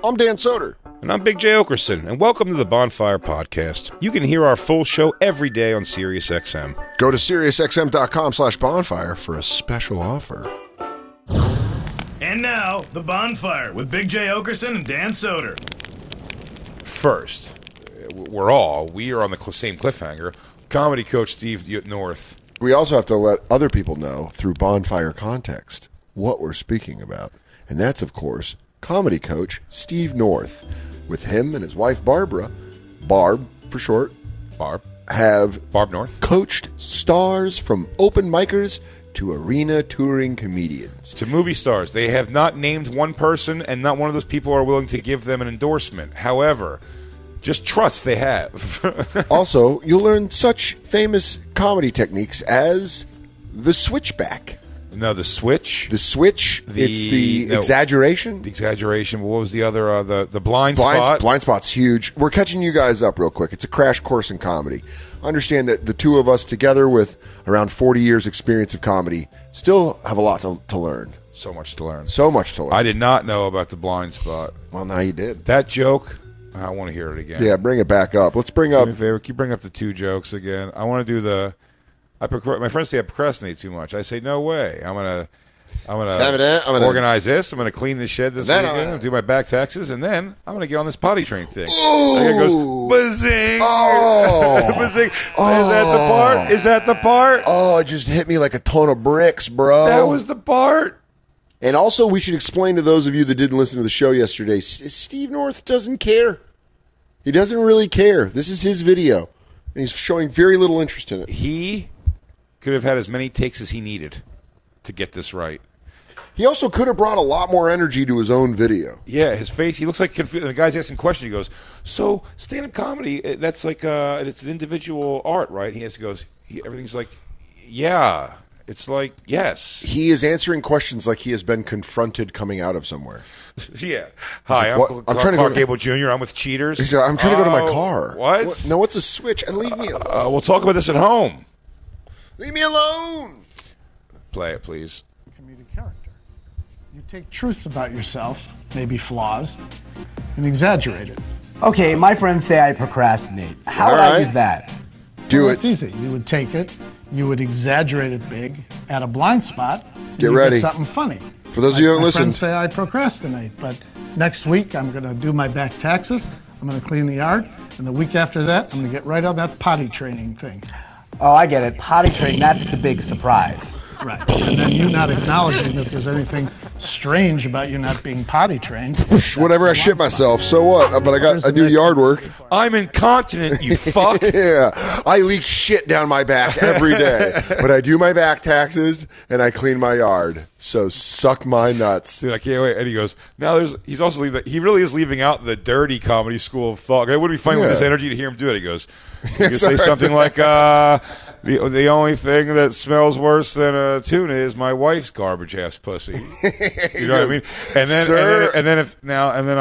I'm Dan Soder. And I'm Big J. Okerson, and welcome to the Bonfire Podcast. You can hear our full show every day on SiriusXM. Go to SiriusXM.com/bonfire for a special offer. And now, The Bonfire with Big J. Okerson and Dan Soder. First, we are on the same cliffhanger. Comedy coach Steve North. We also have to let other people know through Bonfire context what we're speaking about. And that's, of course, comedy coach Steve North. With him and his wife Barbara, Barb for short, have Barb North coached stars from open micers to arena touring comedians. To movie stars. They have not named one person, and not one of those people are willing to give them an endorsement. However, just trust they have. Also, you'll learn such famous comedy techniques as the switchback. No, the switch. The switch. It's the exaggeration. The exaggeration. What was the other? The blind spot. Blind spot's huge. We're catching you guys up real quick. It's a crash course in comedy. Understand that the two of us together with around 40 years experience of comedy still have a lot to learn. So much to learn. So much to learn. I did not know about the blind spot. Well, now you did. That joke, I want to hear it again. Yeah, bring it back up. Let's bring up. Do me a favor. Can you bring up the two jokes again? I want to do the. My friends say I procrastinate too much. I say no way. I'm gonna organize this. I'm gonna clean the shed this weekend. I'm gonna do my back taxes, and then I'm gonna get on this potty train thing. Ooh. And it goes bazing. Oh. Bazing. Oh. Is that the part? Is that the part? Oh, it just hit me like a ton of bricks, bro. That was the part. And also, we should explain to those of you that didn't listen to the show yesterday, Steve North doesn't care. He doesn't really care. This is his video, and he's showing very little interest in it. He could have had as many takes as he needed to get this right. He also could have brought a lot more energy to his own video. Yeah, his face, he looks like confused. The guy's asking questions. He goes, so stand-up comedy, that's like, it's an individual art, right? Everything's like, yeah. It's like, yes. He is answering questions like he has been confronted coming out of somewhere. Yeah. Hi, I'm Clark Gable Jr. I'm with Cheaters. He's like, I'm trying to go to my car. What? No, what's a switch? And leave me alone. We'll talk about this at home. Leave me alone. Play it, please. Comedic character. You take truths about yourself, maybe flaws, and exaggerate it. Okay, my friends say I procrastinate. How would I use that? Do it. It's easy. You would take it, you would exaggerate it big, add a blind spot. Get ready. Get something funny. For those of you who haven't listened. My friends say I procrastinate, but next week I'm going to do my back taxes, I'm going to clean the yard, and the week after that I'm going to get right on that potty training thing. Oh, I get it. Potty training, that's the big surprise. Right. And then you not acknowledging that there's anything strange about you not being potty trained. Whatever, I shit myself. So what? But I do yard work. I'm incontinent, you fuck. Yeah. I leak shit down my back every day. But I do my back taxes and I clean my yard. So suck my nuts. Dude, I can't wait. And he goes, he's also leaving, he really is leaving out the dirty comedy school of thought. It would be funny with this energy to hear him do it. He goes, you could say something like, the only thing that smells worse than a tuna is my wife's garbage ass pussy. You know what I mean? And then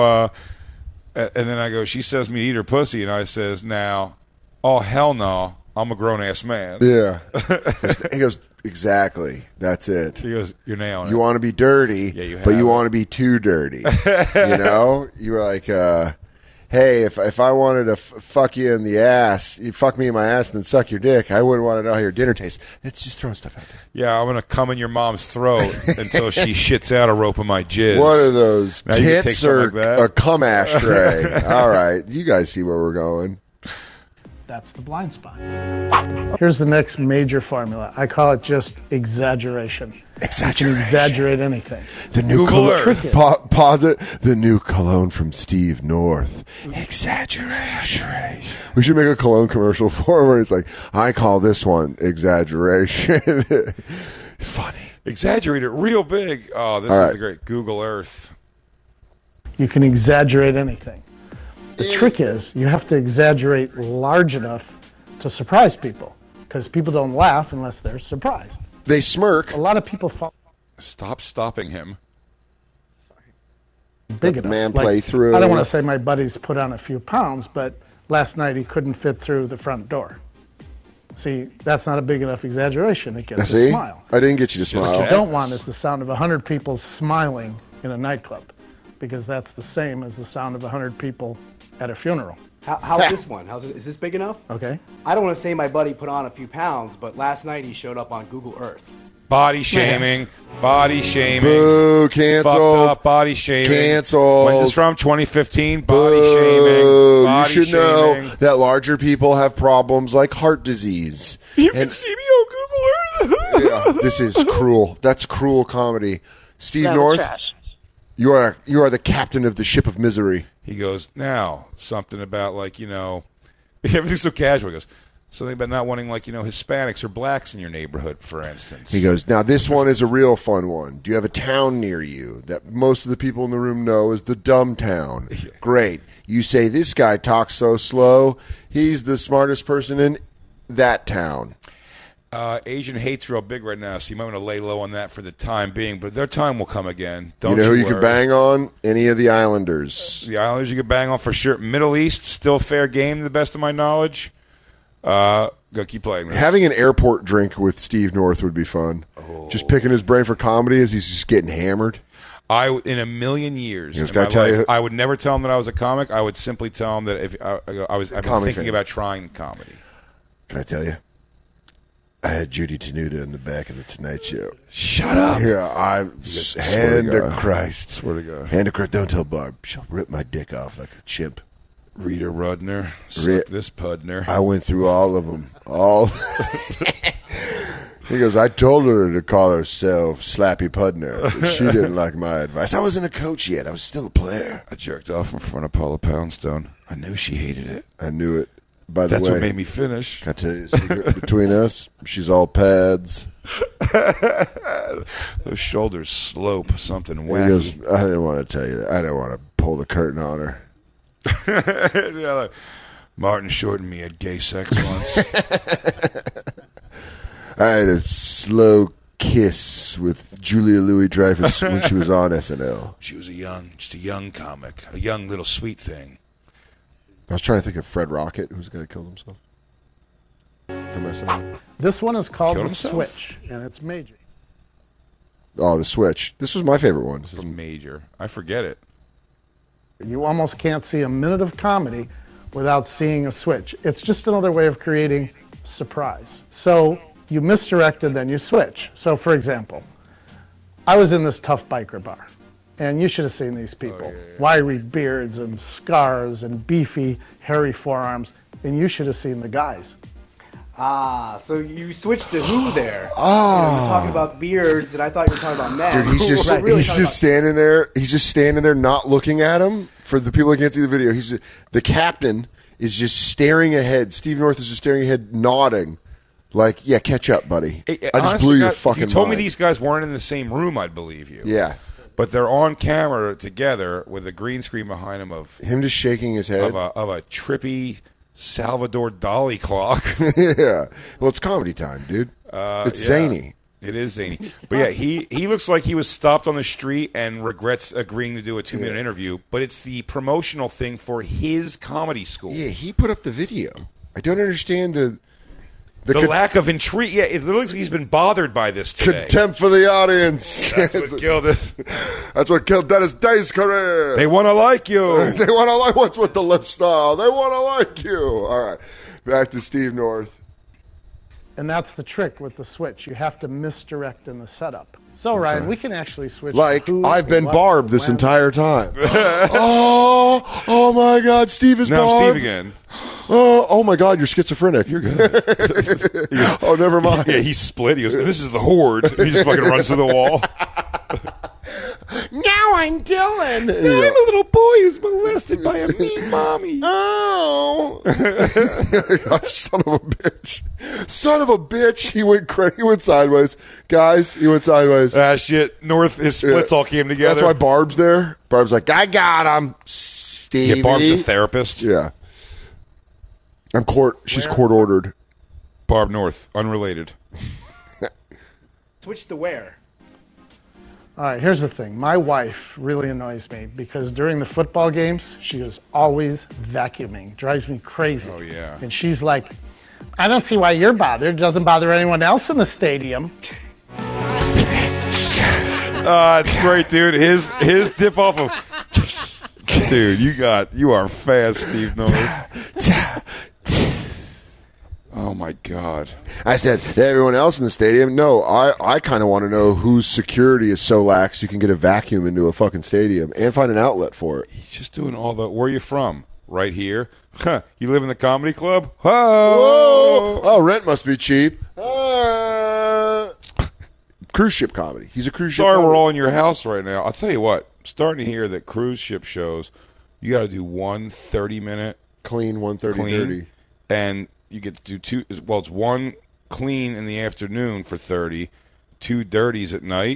I go, she says me to eat her pussy, and I says, now, oh hell no, I'm a grown ass man. Yeah. He goes, exactly. That's it. He goes, you're nailing it. You want to be dirty, but you want to be too dirty. You know? You were like, hey, if I wanted to fuck you in the ass, you fuck me in my ass and then suck your dick, I wouldn't want to know how your dinner tastes. It's just throwing stuff out there. Yeah, I'm going to come in your mom's throat until she shits out a rope of my jizz. What are those, now tits or a cum ashtray? All right, you guys see where we're going. That's the blind spot. Here's the next major formula. I call it just exaggeration. Exaggeration. You can exaggerate anything. The new cologne. Pause it. The new cologne from Steve North. Exaggeration. We should make a cologne commercial for him where it's like, I call this one exaggeration. Funny. Exaggerate it real big. Oh, this is the great Google Earth. You can exaggerate anything. The trick is you have to exaggerate large enough to surprise people because people don't laugh unless they're surprised. They smirk. A lot of people fall. Stop stopping him. Big Let the enough. man play through. I don't want to say my buddy's put on a few pounds, but last night he couldn't fit through the front door. See, that's not a big enough exaggeration. It gets a smile. I didn't get you to smile. What you don't want is the sound of 100 people smiling in a nightclub. because that's the same as the sound of 100 people at a funeral. How's this one? Is this big enough? Okay. I don't want to say my buddy put on a few pounds, but last night he showed up on Google Earth. Body shaming. Body shaming. Boo, canceled. Fucked up body shaming. Canceled. When's this from? 2015. Body Boo. shaming. Body You should know shaming. that larger people have problems like heart disease. You can see me on Google Earth. Yeah, this is cruel. That's cruel comedy. Steve That was North, trash. you are the captain of the ship of misery. He goes, now, something about, like, everything's so casual. He goes, something about not wanting, like, Hispanics or blacks in your neighborhood, for instance. He goes, now this one is a real fun one. Do you have a town near you that most of the people in the room know is the dumb town? Yeah. Great. You say, this guy talks so slow, he's the smartest person in that town. Asian hate's real big right now, so you might want to lay low on that for the time being, but their time will come again. Don't you know who you worry. could bang on? Any of the Islanders. The Islanders you could bang on for sure. Middle East, still fair game, to the best of my knowledge. Go keep playing this. Having an airport drink with Steve North would be fun. Just picking his brain for comedy as he's just getting hammered. In a million years, Yes, in gotta my tell life, you- I would never tell him that I was a comic. I would simply tell him that if I've been Comedy thinking fan. about trying comedy. Can I tell you? I had Judy Tenuta in the back of the Tonight Show. Shut up. Yeah, hand to to God. Christ. Swear to God. Hand to Christ. Don't tell Barb. She'll rip my dick off like a chimp. Rita Rudner, Ri- suck this Pudner. I went through all of them. All. He goes, I told her to call herself Slappy Pudner, but she didn't like my advice. I wasn't a coach yet. I was still a player. I jerked off in front of Paula Poundstone. I knew she hated it. I knew it. By the That's way, what made me finish. can I tell you a secret between us? She's all pads. Those shoulders slope something He wacky. goes, I didn't want to tell you that. I didn't want to pull the curtain on her. Yeah, like, Martin Short and me had gay sex once. I had a slow kiss with Julia Louis-Dreyfus when she was on SNL. She was just a young comic, a young little sweet thing. I was trying to think of Fred Rocket, who's the guy that killed himself from SNL. This one is called Killed The himself? Switch, and it's major. Oh, The Switch. This was my favorite one. This is major. I forget it. You almost can't see a minute of comedy without seeing a switch. It's just another way of creating surprise. So you misdirect and then you switch. So for example, I was in this tough biker bar, and you should have seen these people. Wiry beards and scars and beefy, hairy forearms, and you should have seen the guys. Ah, so you switched to who there? Oh. You're talking about beards, and I thought you were talking about men. Dude, he's just We're really he's talking just standing there. He's just standing there, not looking at him. For the people that can't see the video, the captain is just staring ahead. Steve North is just staring ahead, nodding, like, "Yeah, catch up, buddy." I just Honestly, blew your God, fucking if you told mind. me these guys weren't in the same room, I'd believe you. Yeah, But they're on camera together with a green screen behind them of him just shaking his head. of a trippy Salvador Dali clock. Yeah, well, it's comedy time, dude. It's yeah. zany. It is zany. But yeah, he looks like he was stopped on the street and regrets agreeing to do a 2-minute interview, but it's the promotional thing for his comedy school. Yeah, he put up the video. I don't understand the The lack of intrigue. Yeah, it looks like he's been bothered by this today. contempt for the audience. That's what killed it. That's what killed Dennis Day's career. They want to like you. They want to like what's with the lip style. They want to like you. All right, back to Steve North. And that's the trick with the switch. You have to misdirect in the setup. So, Ryan, we can actually switch. Like, who, I've been what, Barb this when. entire time. oh my God, Steve is Now Barb. Steve again. Oh my God, you're schizophrenic. You're good. Oh, never mind. Yeah, he's split. He goes, "This is the horde." He just fucking runs to the wall. Now I'm Dylan. I'm a little boy who's molested by a mean mommy. Oh, gosh, son of a bitch! Son of a bitch! He went crazy. He went sideways, guys. He went sideways. Ah, shit. North, his splits all came together. That's why Barb's there. Barb's like, I got him, Stevie. Yeah, Barb's a therapist. Yeah, I'm court. She's court ordered. Barb North, unrelated. Switch to where? All right, here's the thing. My wife really annoys me because during the football games, she is always vacuuming. Drives me crazy. Oh, yeah. And she's like, I don't see why you're bothered. It doesn't bother anyone else in the stadium. It's great, dude. His dip off of. Dude, you are fast, Steve North. Oh my God! I said, everyone else in the stadium. No, I kind of want to know whose security is so lax you can get a vacuum into a fucking stadium and find an outlet for it. He's just doing all the. Where are you from? Right here. Huh? You live in the comedy club? Oh, oh, rent must be cheap. Cruise ship comedy. He's a cruise ship. Sorry, comedy. we're all in your house right now. I'll tell you what. I'm starting to hear that cruise ship shows, you got to do 1 30-minute clean, 1 30, and you get to do two. Well, it's 1 clean in the afternoon for 30, 2 dirties at night.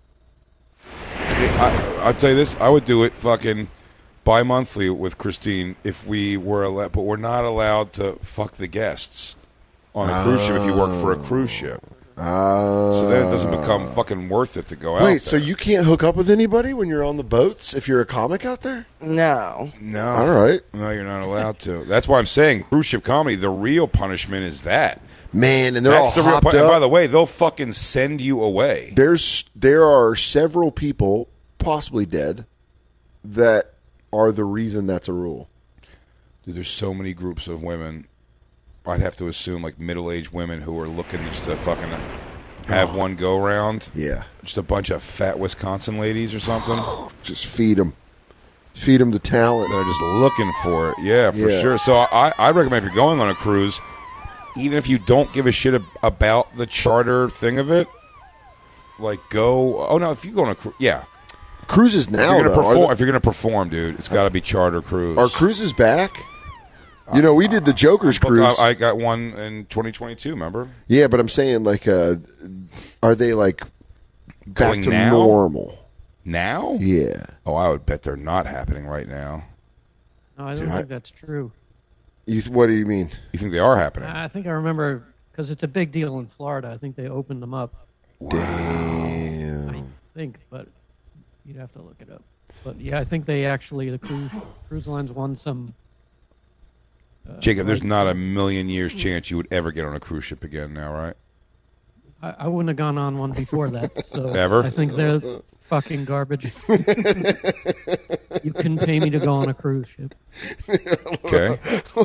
I'll tell you this: I would do it fucking bi-monthly with Christine if we were allowed, but we're not allowed to fuck the guests on a cruise ship if you work for a cruise ship. So then it doesn't become fucking worth it to go out there. Wait, so you can't hook up with anybody when you're on the boats if you're a comic out there? No. All right. No, you're not allowed to. That's why I'm saying cruise ship comedy, the real punishment is that. Man, and they're all hopped up. And by the way, they'll fucking send you away. There are several people, possibly dead, that are the reason that's a rule. Dude, there's so many groups of women. I'd have to assume like middle-aged women who are looking just to fucking have one go round. Yeah. Just a bunch of fat Wisconsin ladies or something. Just feed them. Feed them the talent. That are just looking for it. Yeah, for sure. So I recommend if you're going on a cruise, even if you don't give a shit about the charter thing of it, like go. Oh no, if you go on a cruise, yeah. Cruises now, if you're going to perform, dude, it's got to be charter cruise. Are cruises back? You know, we did the Joker's cruise. I got one in 2022, remember? Yeah, but I'm saying, like, are they, like, back Going to now? normal? Now? Yeah. Oh, I would bet they're not happening right now. No, I don't think that's true. What do you mean? You think they are happening? I think I remember, because it's a big deal in Florida, I think they opened them up. Damn. I think, but you'd have to look it up. But, yeah, I think they actually, the cruise lines won some... Jacob, there's not a million years chance you would ever get on a cruise ship again now, right? I wouldn't have gone on one before that. So Ever? I think they're fucking garbage. You couldn't pay me to go on a cruise ship. Okay.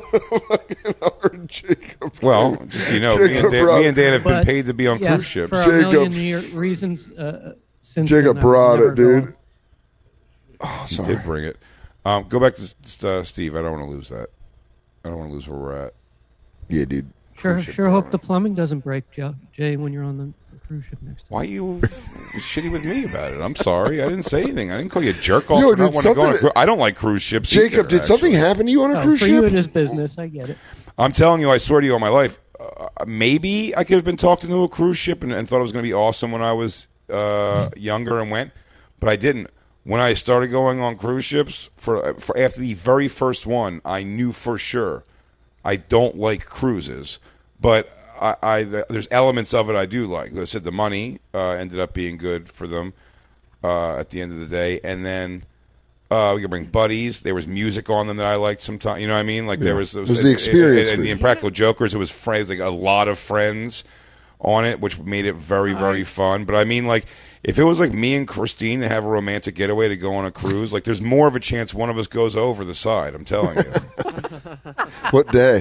Jacob. Well, just so you know, me and Dan have been paid to be on Yes, cruise ships. for a million reasons since Jacob then, brought it, dude. Gone. Oh, He sorry. did bring it. Go back to Steve. I don't want to lose that. I don't want to lose where we're at. Yeah, dude. Sure hope the plumbing doesn't break, Jay, when you're on the cruise ship next time. Why are you shitty with me about it? I'm sorry. I didn't say anything. I didn't call you a jerk off Yo, for not did wanting to go on a something- cruise. I don't like cruise ships Jacob, either, did something actually. happen to you on a cruise for ship? you it is business. I get it. I'm telling you, I swear to you on my life, maybe I could have been talking to a cruise ship and thought it was going to be awesome when I was younger and went, but I didn't. When I started going on cruise ships, for after the very first one, I knew for sure I don't like cruises, but there's elements of it I do like. Like I said, the money ended up being good for them at the end of the day, and then we could bring buddies. There was music on them that I liked sometimes. You know what I mean? Like there was the experience. and the Impractical Jokers. It was friends, like a lot of friends on it, which made it very, very fun. But I mean, like, if it was like me and Christine to have a romantic getaway to go on a cruise, like there's more of a chance one of us goes over the side. I'm telling you. What day?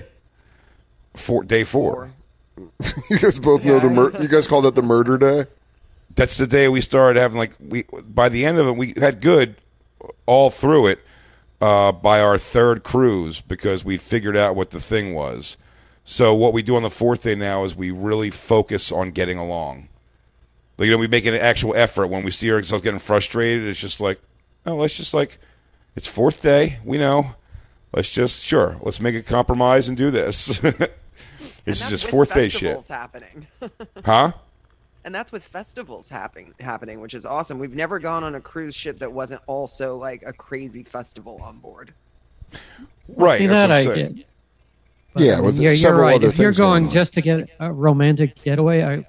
Day 4. You guys both know you guys call that the murder day? That's the day we started having by the end of it, we had good all through it by our third cruise because we figured out what the thing was. So what we do on the 4th day now is we really focus on getting along. Like, we make an actual effort when we see ourselves getting frustrated. It's just like, let's just it's 4th day. We know. Let's make a compromise and do this. It's just 4th day shit. Happening. Huh? And that's with festivals happening, which is awesome. We've never gone on a cruise ship that wasn't also like a crazy festival on board. Right. See, that I get. But, Yeah, with you're several right. other If you're things going going on. just to get a romantic getaway,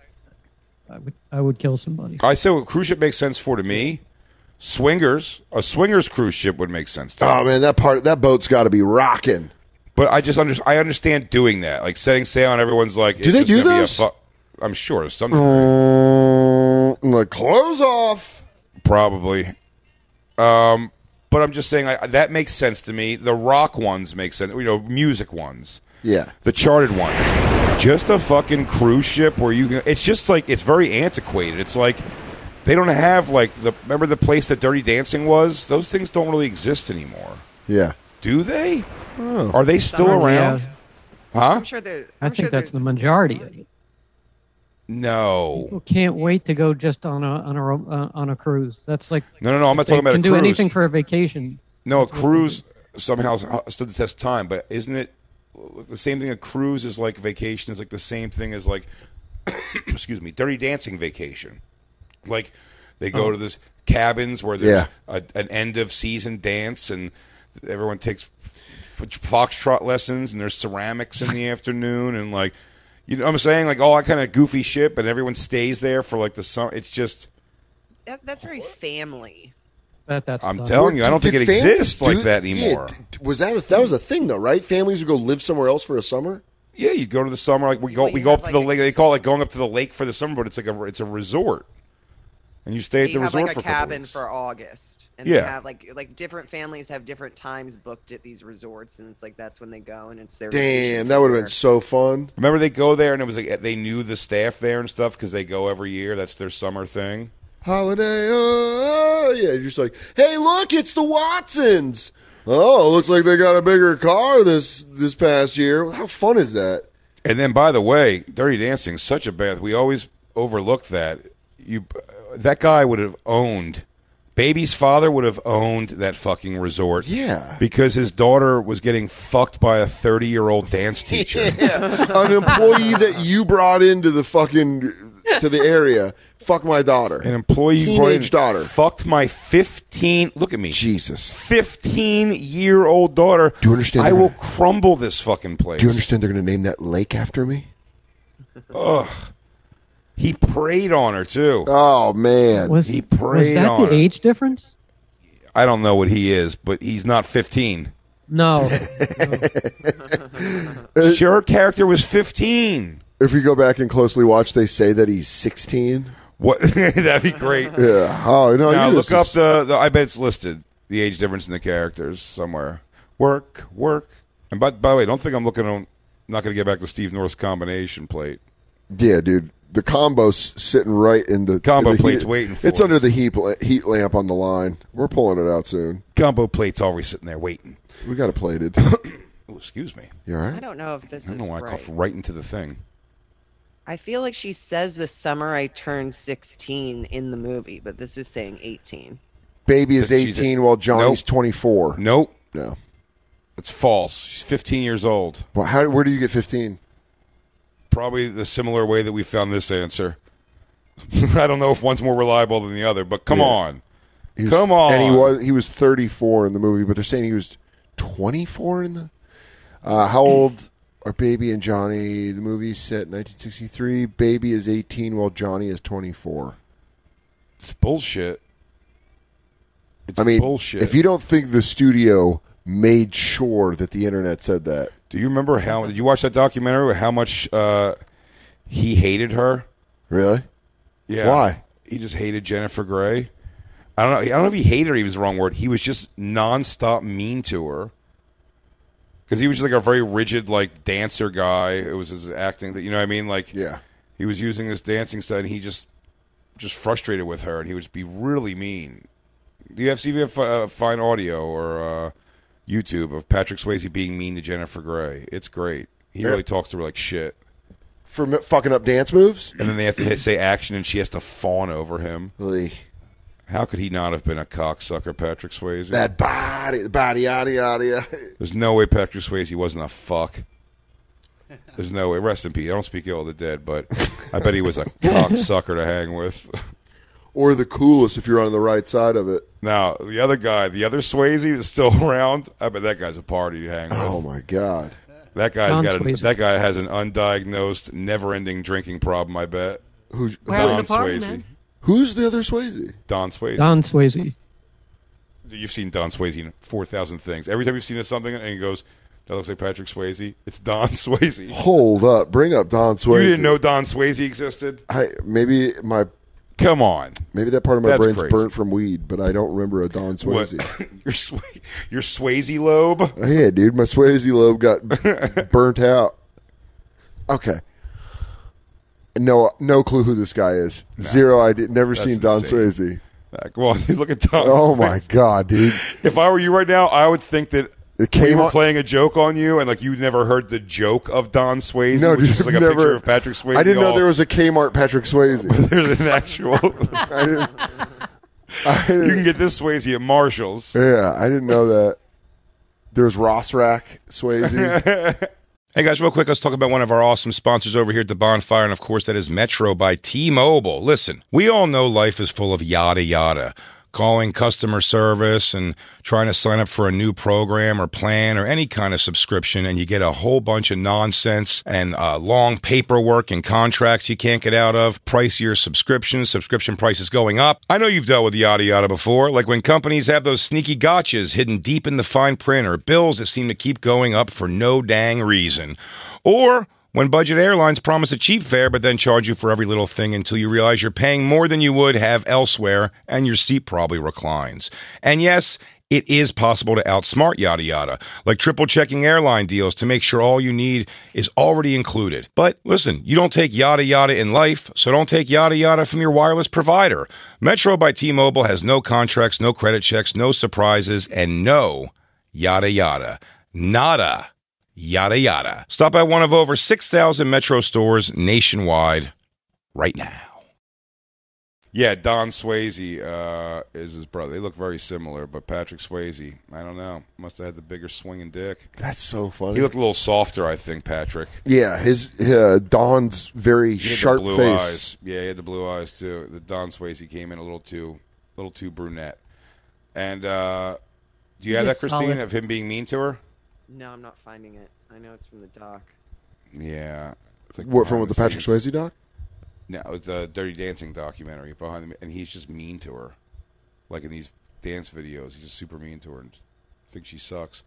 I would kill somebody. I say what cruise ship makes sense for to me. A swingers cruise ship would make sense to me. Oh man, that boat's got to be rocking. But I understand doing that, like setting sail and everyone's like, Do they do those? I'm sure some. Like clothes off. Probably. But I'm just saying that makes sense to me. The rock ones make sense. Music ones. Yeah. The charted ones. Just a fucking cruise ship where you can... It's just like... It's very antiquated. It's like... They don't have like remember the place that Dirty Dancing was? Those things don't really exist anymore. Yeah. Do they? Oh. Are they still around? Yeah. Huh? I'm sure they're. I think that's the majority of it. No. People can't wait to go just on a cruise. That's like No. I'm not they talking about a can cruise. do anything for a vacation. No, a cruise somehow stood the test of time, but isn't it the same thing? A cruise is like vacation is like the same thing as like, excuse me, Dirty Dancing vacation. Like they go to this cabins where there's an end of season dance and everyone takes foxtrot lessons and there's ceramics in the afternoon and like, you know what I'm saying? Like all that kind of goofy shit, but everyone stays there for like the summer. It's just... That's very family. That's I'm telling you, I don't think it exists like that anymore. Was that was a thing though, right? Families would go live somewhere else for a summer? Yeah, you go to the summer. Like we go up to the lake. They call it like going up to the lake for the summer, but it's like it's a resort. And you stay at the resort like for a cabin for August, and they have like different families have different times booked at these resorts, and it's like that's when they go, and it's their damn. That would have been so fun. Remember they go there, and it was like they knew the staff there and stuff because they go every year. That's their summer thing. Holiday, yeah. You're just like, hey, look, it's the Watsons. Oh, looks like they got a bigger car this past year. How fun is that? And then, by the way, Dirty Dancing, such a bad. We always overlooked that. That guy would have owned. Baby's father would have owned that fucking resort. Yeah. Because his daughter was getting fucked by a 30-year-old dance teacher. Yeah. An employee that you brought into the fucking to the area. Fuck my daughter. An employee teenage daughter. Fucked my 15. Look at me. Jesus. 15-year-old daughter. Do you understand? I will crumble this fucking place. Do you understand they're going to name that lake after me? Ugh. He preyed on her too. Oh man, he preyed was that on the her. age difference? I don't know what he is, but he's not 15. No. Her character was 15. If you go back and closely watch, they say that he's 16. What? That'd be great. Yeah. Oh no. Now look up the. I bet it's listed. The age difference in the characters somewhere. Work. And by the way, don't think I'm looking on. Not going to get back to Steve North's combination plate. Yeah, dude. The combo's sitting right in the combo in the plate's heat. waiting for It's us. under the heat lamp on the line. We're pulling it out soon. Combo plate's always sitting there waiting. We got it plated. Oh, excuse me. You all right? I don't know if this I don't is know why I right. coughed right into the thing. I feel like she says this summer I turned 16 in the movie, but this is saying 18. Baby is But she's 18 while Johnny's 24. Nope. No. It's false. She's 15 years old. Well, where do you get 15? Probably the similar way that we found this answer. I don't know if one's more reliable than the other, but come on. Come on. And he was 34 in the movie, but they're saying he was 24 in the... how old are Baby and Johnny? The movie's set in 1963. Baby is 18 while Johnny is 24. It's bullshit. It's bullshit. If you don't think the studio made sure that the internet said that. Do you remember did you watch that documentary with how much he hated her? Really? Yeah. Why? He just hated Jennifer Grey. I don't know if he hated her, he was the wrong word. He was just nonstop mean to her. Because he was just like a very rigid, like, dancer guy. It was his acting that, you know what I mean? Like, yeah. He was using this dancing stuff, and he just frustrated with her, and he would just be really mean. Do you have fine audio or YouTube of Patrick Swayze being mean to Jennifer Grey? It's great. He really talks to her like shit. For fucking up dance moves? And then they have to say action, and she has to fawn over him. Really? How could he not have been a cocksucker, Patrick Swayze? That body, yada, yada. There's no way Patrick Swayze wasn't a fuck. There's no way. Rest in peace. I don't speak ill of the dead, but I bet he was a cocksucker to hang with. Or the coolest if you're on the right side of it. Now, the other guy, the other Swayze that's still around, I bet that guy's a party to hang with. Oh, my God. That guy has an undiagnosed, never-ending drinking problem, I bet. Who's Don Swayze. Man. Who's the other Swayze? Don Swayze. Don Swayze. You've seen Don Swayze in 4,000 things. Every time you've seen something and he goes, that looks like Patrick Swayze, it's Don Swayze. Hold up. Bring up Don Swayze. You didn't know Don Swayze existed? Maybe my Come on. Maybe that part of my That's brain's crazy. burnt from weed, but I don't remember a Don What? Swayze. Your Swayze lobe? Oh, yeah, dude, my Swayze lobe got burnt out. Okay. No clue who this guy is. Zero idea. Never seen Don insane. Swayze. Come on, look at Don. Oh, my Swayze. God, dude. If I were you right now, I would think that It we came were on. playing a joke on you, and like you never heard the joke of Don Swayze, No, which dude, is like a never. picture of Patrick Swayze. I didn't know all- there was a Kmart Patrick Swayze. There's an actual. I didn't. You can get this Swayze at Marshall's. Yeah, I didn't know that. There's Ross Rack Swayze. Hey guys, real quick, let's talk about one of our awesome sponsors over here at the Bonfire, and of course that is Metro by T-Mobile. Listen, we all know life is full of yada yada. Calling customer service and trying to sign up for a new program or plan or any kind of subscription, and you get a whole bunch of nonsense and long paperwork and contracts you can't get out of, pricier subscriptions, subscription prices going up. I know you've dealt with yada yada before, like when companies have those sneaky gotchas hidden deep in the fine print or bills that seem to keep going up for no dang reason. Or when budget airlines promise a cheap fare but then charge you for every little thing until you realize you're paying more than you would have elsewhere and your seat probably reclines. And yes, it is possible to outsmart yada yada, like triple checking airline deals to make sure all you need is already included. But listen, you don't take yada yada in life, so don't take yada yada from your wireless provider. Metro by T-Mobile has no contracts, no credit checks, no surprises, and no yada yada. Nada. Yada yada. Stop at one of over 6,000 Metro stores nationwide right now. Yeah, Don Swayze is his brother. They look very similar, but Patrick Swayze, I don't know, must have had the bigger swinging dick. That's so funny. He looked a little softer, I think, Patrick. Yeah, his Don's very He had the sharp blue face. eyes. Yeah, he had the blue eyes too. The Don Swayze came in a little too brunette. And do you have that, looks Christine, solid. of him being mean to her? No, I'm not finding it. I know it's from the doc. Yeah. It's like What, from behind the Patrick scenes. Swayze doc? No, it's a Dirty Dancing documentary behind him, and he's just mean to her. Like in these dance videos, he's just super mean to her and thinks she sucks.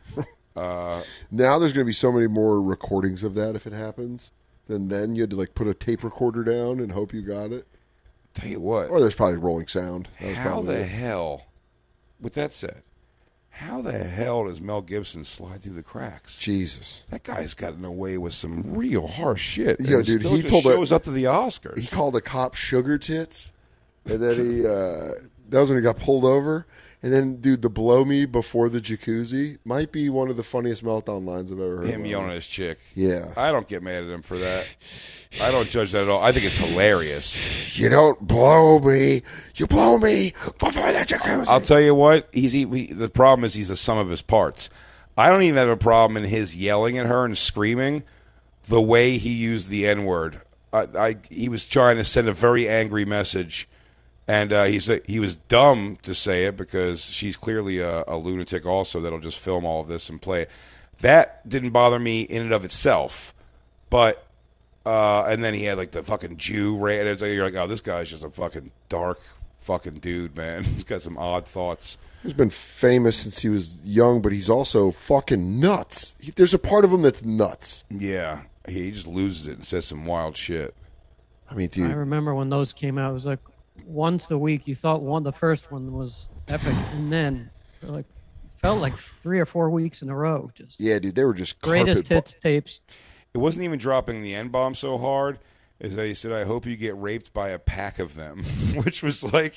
Now there's going to be so many more recordings of that if it happens. Then you had to like put a tape recorder down and hope you got it. Tell you what, Or there's probably rolling sound. That was how probably the it. hell, with that said, how the hell does Mel Gibson slide through the cracks? Jesus. That guy's gotten away with some real harsh shit. Yo, and dude, still he just told shows up to the Oscars. He called a cop sugar tits, and then that was when he got pulled over. And then, dude, the blow me before the jacuzzi might be one of the funniest meltdown lines I've ever heard. Him yelling at his chick. Yeah. I don't get mad at him for that. I don't judge that at all. I think it's hilarious. You don't blow me. You blow me before the jacuzzi. I'll tell you what. The problem is he's the sum of his parts. I don't even have a problem in his yelling at her and screaming. The way he used the N-word, he was trying to send a very angry message, and he was dumb to say it because she's clearly a lunatic also that'll just film all of this and play it. That didn't bother me in and of itself, but and then he had like the fucking Jew rant. It's like, you're like, oh, this guy's just a fucking dark fucking dude, man. He's got some odd thoughts. He's been famous since he was young, but he's also fucking nuts. There's a part of him that's nuts. Yeah, he just loses it and says some wild shit. I mean, I dude, remember when those came out. It was like once a week. You thought the first one was epic, and then like felt like 3 or 4 weeks in a row. Just yeah, dude, they were just greatest carpet hits tapes. It wasn't even dropping the N-bomb so hard is that he said, I hope you get raped by a pack of them, which was like,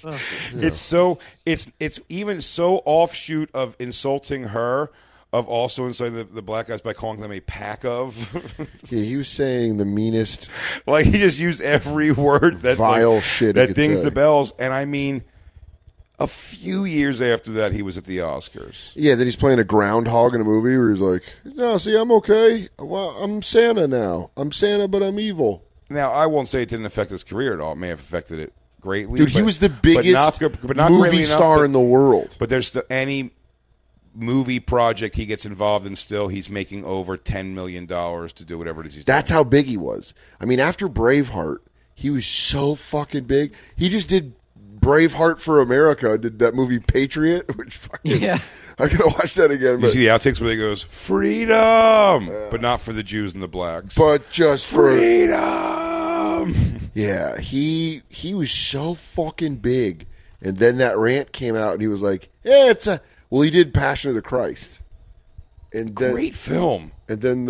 it's even so offshoot of insulting her, of also insulting the black guys by calling them a pack of. Yeah, he was saying the meanest. Like, he just used every word that Vile shit he that could dings say. the bells. And I mean, a few years after that, he was at the Oscars. Yeah, then he's playing a groundhog in a movie where he's like, no, see, I'm okay. Well, I'm Santa now. I'm Santa, but I'm evil. Now, I won't say it didn't affect his career at all. It may have affected it greatly. Dude, he was the biggest but not movie greatly enough star that- in the world. But there's any movie project he gets involved in still, he's making over $10 million to do whatever it is he's That's doing. how big he was. I mean, after Braveheart, he was so fucking big. He just did Braveheart for America, did that movie Patriot, which fucking, Yeah. I gotta watch that again. You But, see the outtakes where he goes, freedom! But not for the Jews and the blacks. but just for freedom! Yeah, he was so fucking big, and then that rant came out, and he was like, "Yeah, he did Passion of the Christ, and then, Great film. and then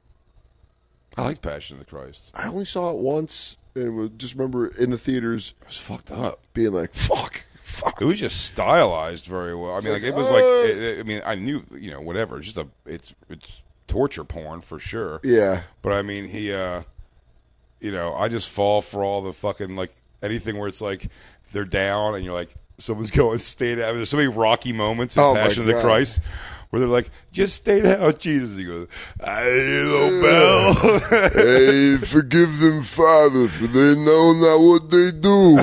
I like Passion of the Christ. I only saw it once, and just remember in the theaters It was fucked up. being like, fuck. It was just stylized very well. I mean, like it was like. I mean, I knew whatever. It's just it's torture porn for sure. Yeah, But I mean, he, I just fall for all the fucking like anything where it's like they're down and you're like someone's going stay down. There's so many Rocky moments in Oh, my Passion of the God. Christ where they're like, just stay down, Jesus. He goes, I little bell. hey, forgive them, Father, for they know not what they do.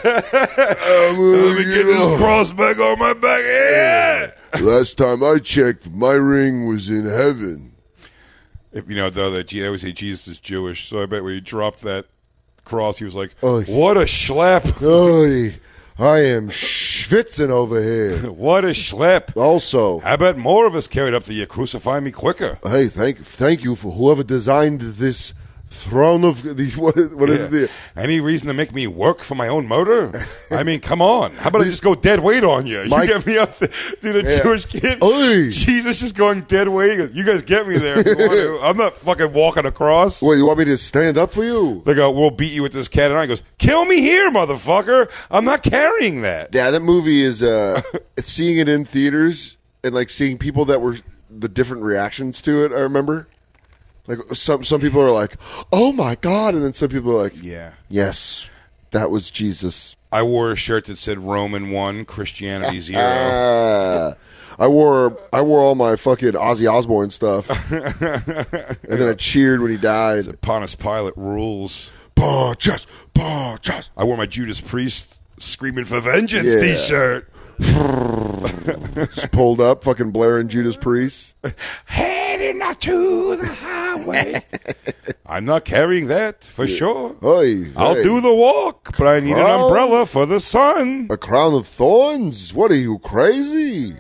Let me get this cross back on my back. Yeah. Last time I checked, my ring was in heaven. If though that they always say Jesus is Jewish, so I bet when he dropped that cross, he was like, Oh. "What a schlep! Oy, I am schwitzing over here. What a schlep!" Also, I bet more of us carried up the crucify me quicker. hey, thank you for whoever designed this throne of these. What is it? Any reason to make me work for my own motor? I mean, come on. How about I just go dead weight on you? You get me up there. Dude, a Jewish kid. Oy. Jesus just going dead weight. He goes, you guys get me there if you want to. I'm not fucking walking across. Wait, you want me to stand up for you? They go, we'll beat you with this cat. And I goes, kill me here, motherfucker. I'm not carrying that. Yeah, that movie is. Seeing it in theaters and like seeing people that were the different reactions to it. I remember. Like some people are like, "Oh my God," and then some people are like, Yeah. yes, that was Jesus." I wore a shirt that said Roman 1, Christianity 0. I wore all my fucking Ozzy Osbourne stuff, and then I cheered when he died. Pontius Pilate rules. Pontius. I wore my Judas Priest Screaming for Vengeance Yeah. t-shirt. Just pulled up, fucking blaring Judas Priest. Heading out to the highway. I'm not carrying that for sure. I'll Hey. do the walk, but I need an Crown? umbrella for the sun. A crown of thorns? What are you, crazy?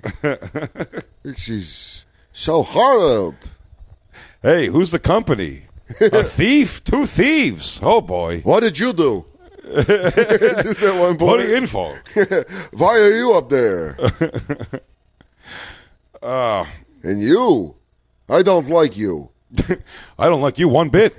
She's so hard. Hey, who's the company? A thief? 2 thieves. Oh, boy. What did you do? Just at one point. Bloody info. Why are you up there? And you? I don't like you. I don't like you one bit.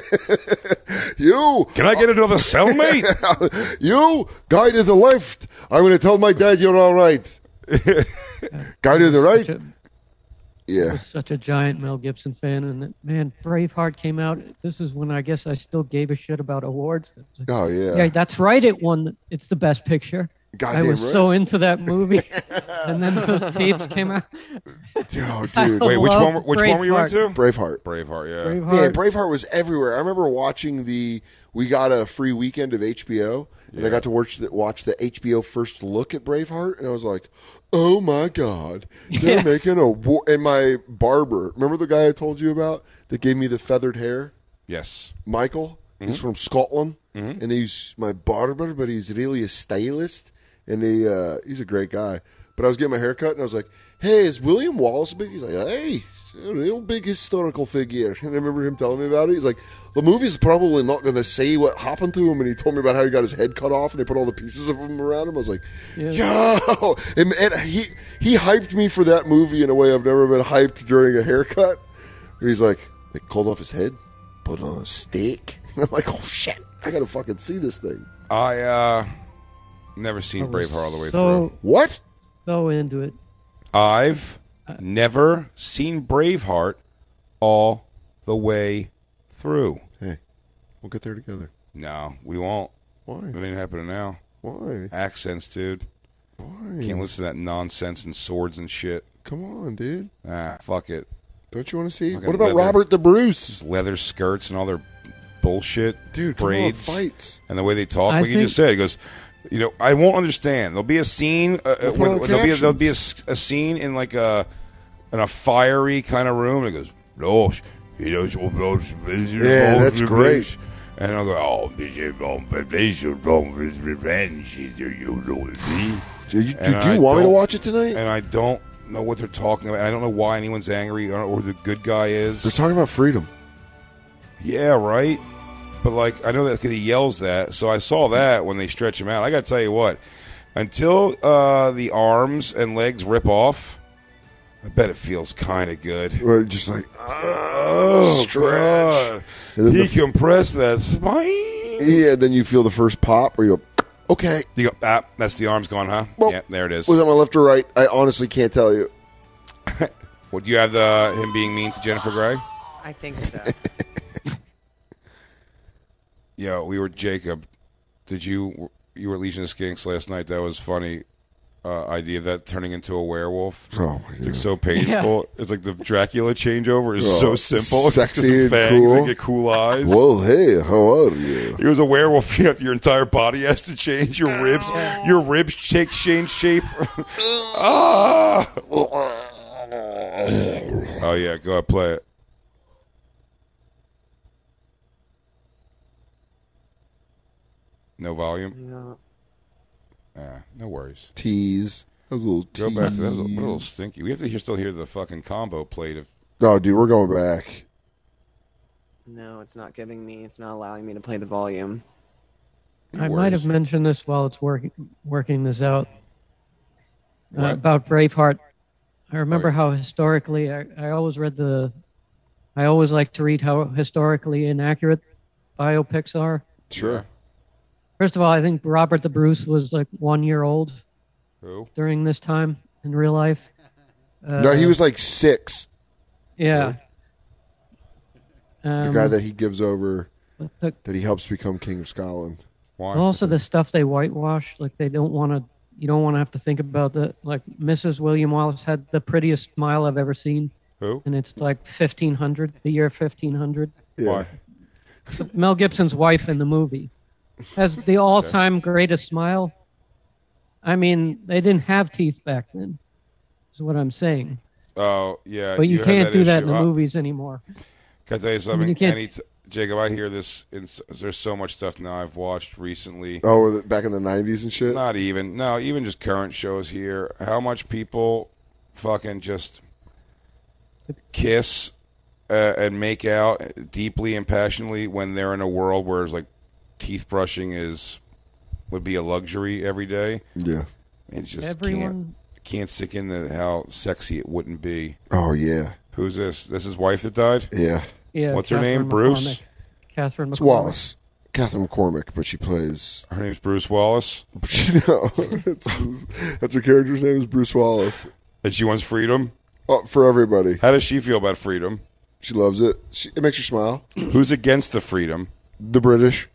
You? Can I get another cellmate? You? Guy to the left. I'm going to tell my dad you're all right. Guy to the right? I Yeah. was such a giant Mel Gibson fan, and man, Braveheart came out. This is when I guess I still gave a shit about awards. It was like, Oh, yeah. yeah, that's right. It won. It's the best picture. Goddamn I was right. so into that movie, and then those tapes came out. Oh, dude. Wait, which Loved one were you Braveheart. into? Braveheart. Braveheart, yeah. Braveheart. Yeah, Braveheart was everywhere. I remember watching we got a free weekend of HBO, and I got to watch the HBO first look at Braveheart, and I was like, oh my God, they're Yeah. making a war. And my barber, remember the guy I told you about that gave me the feathered hair? Yes. Michael, he's from Scotland, and he's my barber, but he's really a stylist, and he's a great guy. But I was getting my hair cut, and I was like, hey, is William Wallace big? He's like, hey, he's a real big historical figure. And I remember him telling me about it. He's like, the movie's probably not going to say what happened to him, and he told me about how he got his head cut off, and they put all the pieces of him around him. I was like, Yeah. yo! And he hyped me for that movie in a way I've never been hyped during a haircut. He's like, they called off his head, put it on a stake. And I'm like, oh, shit, I got to fucking see this thing. I never seen I was Braveheart all the way so, through. What? So into it. I've never seen Braveheart all the way through. Hey, we'll get there together. No, we won't. Why? It ain't happening now. Why? Accents, dude. Why? Can't listen to that nonsense and swords and shit. Come on, dude. Fuck it. Don't you want to see? Fucking What about leather. Robert the Bruce? Leather skirts and all their bullshit. Dude, come on, braids. fights. And the way they talk, I like you just said, he goes, I won't understand. There'll be a scene. put on There'll be a captions. scene in like in a fiery kind of room. And it goes, no, Yeah, that's great. And I'll go, oh, revenge. Do you And I want me to don't- watch it tonight? And I don't know what they're talking about. I don't know why anyone's angry or who the good guy They're is. talking about freedom. Yeah, right. But like I know that because he yells that, so I saw that when they stretch him out. I got to tell you what, until the arms and legs rip off, I bet it feels kind of good. Well, just like stretch. Decompress that spine. Yeah, then you feel the first pop where you go, okay. You go, that's the arms gone, huh? Well, yeah, there it is. Was that my left or right? I honestly can't tell you. Would you have him being mean to Jennifer Grey? I think so. Yo, we were Jacob. You were at Legion of Skinks last night? That was funny. Idea of that turning into a werewolf. Oh, it's like so painful. Yeah. It's like the Dracula changeover is so simple. Sexy and fangs cool. And get cool eyes. Well, hey, how are you? He was a werewolf. Your entire body has to change. Your ribs change shape. Ah! Oh yeah, go ahead, play it. No volume? No. No worries. Tease. That was a little tease. Go back to that. Was a little stinky. We have to still hear the fucking combo played. No, dude, we're going back. No, it's not giving me. It's not allowing me to play the volume. I might have mentioned this while it's working this out. About Braveheart. I remember how historically, I always like to read how historically inaccurate biopics are. Sure. First of all, I think Robert the Bruce was like 1 year old during this time in real life. No, he was like 6. Yeah. The guy that he gives over, that he helps become King of Scotland. Why? Also, the stuff they whitewash, like you don't want to have to think about that. Like Mrs. William Wallace had the prettiest smile I've ever seen. Who? And it's like 1500, the year 1500. Yeah. Why? Mel Gibson's wife in the movie has the all-time greatest smile. I mean, they didn't have teeth back then, is what I'm saying. Oh, yeah. But you can't do that in the movies anymore. Can I tell you something? I mean, Jacob, I hear this. There's so much stuff now I've watched recently. Oh, back in the 90s and shit? Not even. No, even just current shows here. How much people fucking just kiss and make out deeply and passionately when they're in a world where it's like teeth brushing would be a luxury every day. Yeah. And just can't stick in how sexy it wouldn't be. Oh, yeah. Who's this? This is his wife that died? Yeah. Yeah. What's her name? Bruce? Catherine McCormick. It's Wallace. Catherine McCormick, but she plays... Her name's Bruce Wallace? No. That's her character's name is Bruce Wallace. And she wants freedom? Oh, for everybody. How does she feel about freedom? She loves it. It makes her smile. Who's against the freedom? The British.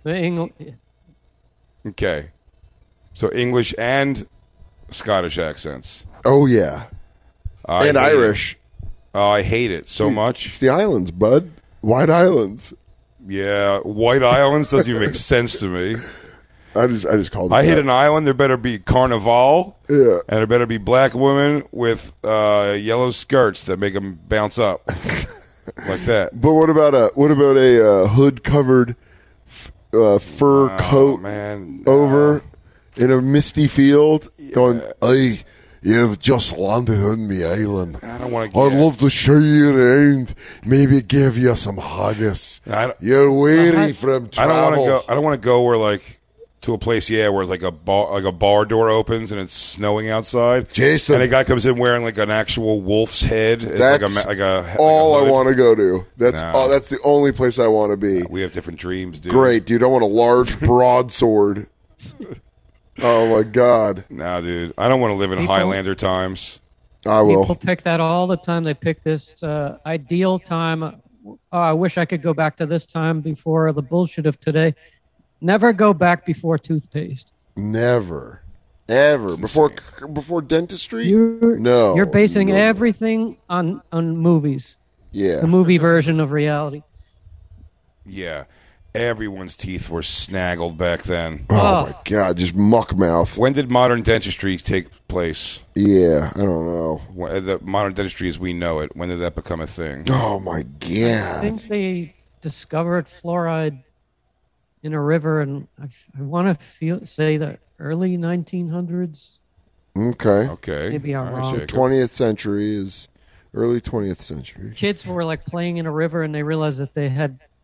Okay. So English and Scottish accents. Oh, yeah. And Irish. Oh, I hate it so much. It's the islands, bud. White Islands. Yeah, White Islands doesn't even make sense to me. I just called it. I hit an island. There better be carnival. Yeah. And there better be black women with yellow skirts that make them bounce up like that. But what about a hood covered fur coat over in a misty field going, "Hey, you've just landed on me island. I don't want to. I'd love to show you around. Maybe give you some haggis. You're weary from travel. I don't want to go where to a place, where it's like a bar door opens and it's snowing outside. Jason, and a guy comes in wearing like an actual wolf's head. That's like all I want to go to. That's the only place I want to be. We have different dreams, dude. Great, dude. I want a large broadsword. Oh my God. No, dude. I don't want to live in Highlander times. I will. People pick that all the time. They pick this ideal time. Oh, I wish I could go back to this time before the bullshit of today. Never go back before toothpaste. Never. Ever. Before dentistry? No. You're basing everything on movies. Yeah. The movie version of reality. Yeah. Everyone's teeth were snaggled back then. Oh my God, just muck mouth. When did modern dentistry take place? Yeah, I don't know. The modern dentistry as we know it, when did that become a thing? Oh my God. I think they discovered fluoride in a river, and I want to say the early 1900s. Okay. Maybe I'm wrong. 20th century is early 20th century. Kids were playing in a river, and they realized that they had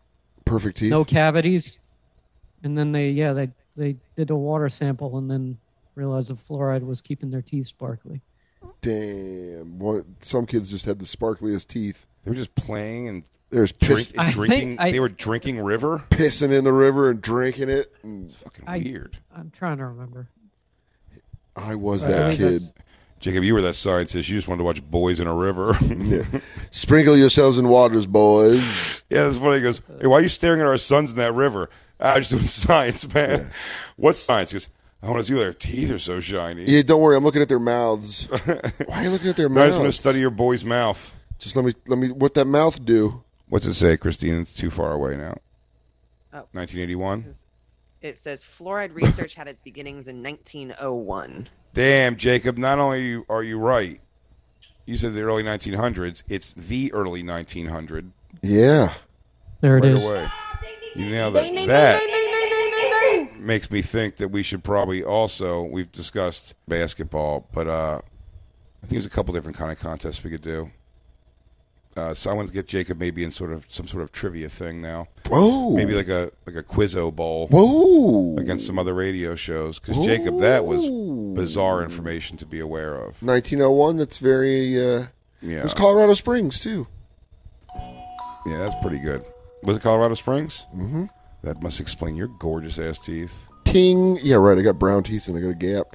Perfect teeth. no cavities. And then they did a water sample and then realized the fluoride was keeping their teeth sparkly. Damn. Some kids just had the sparkliest teeth. They were just playing and There's drinking. They were drinking river, pissing in the river and drinking it. It's fucking weird. I'm trying to remember. I was that kid. Jacob, you were that scientist. You just wanted to watch boys in a river. Yeah. Sprinkle yourselves in waters, boys. Yeah, that's funny. He goes, hey, why are you staring at our sons in that river? I'm just doing science, man. Yeah. What's science? He goes, I want to see why their teeth are so shiny. Yeah, don't worry. I'm looking at their mouths. Why are you looking at their mouths? I just want to study your boy's mouth. Just let me. What that mouth do? What's it say, Christine? It's too far away now. Oh. 1981? It says fluoride research had its beginnings in 1901. Damn, Jacob, not only are you right, you said the early 1900s, it's the early 1900. Yeah. There it is. Away. You nailed it. That makes me think that we should probably also, we've discussed basketball, but I think there's a couple different kind of contests we could do. So I want to get Jacob maybe in some sort of trivia thing now. Whoa! Maybe like a Quizzo Bowl. Whoa! Against some other radio shows, because Jacob, that was bizarre information to be aware of. 1901. That's very. Yeah. It was Colorado Springs too. Yeah, that's pretty good. Was it Colorado Springs? Mm-hmm. That must explain your gorgeous ass teeth. Ting. Yeah, right. I got brown teeth and I got a gap.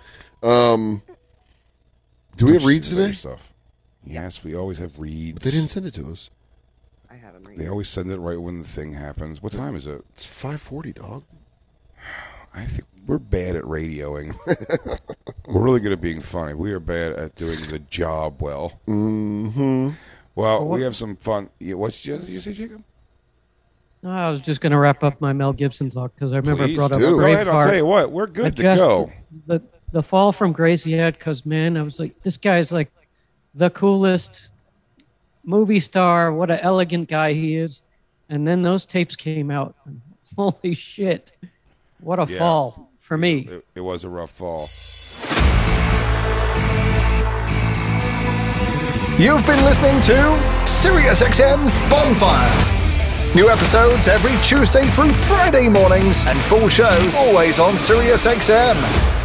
Do we have reads today? Stuff. Yes, we always have reads. But they didn't send it to us. I have them read. They always send it right when the thing happens. What time is it? It's 5:40, dog. I think we're bad at radioing. We're really good at being funny. We are bad at doing the job well. Mm-hmm. Well, we have some fun. What did you say, Jacob? No, I was just going to wrap up my Mel Gibson talk because I remember I brought up Go ahead, Braveheart. I'll tell you what. We're good to go. The fall from grace he had, because, man, I was like, this guy's like the coolest movie star. What an elegant guy he is. And then those tapes came out. Holy shit. What a fall for me. It was a rough fall. You've been listening to SiriusXM's Bonfire. New episodes every Tuesday through Friday mornings and full shows always on SiriusXM.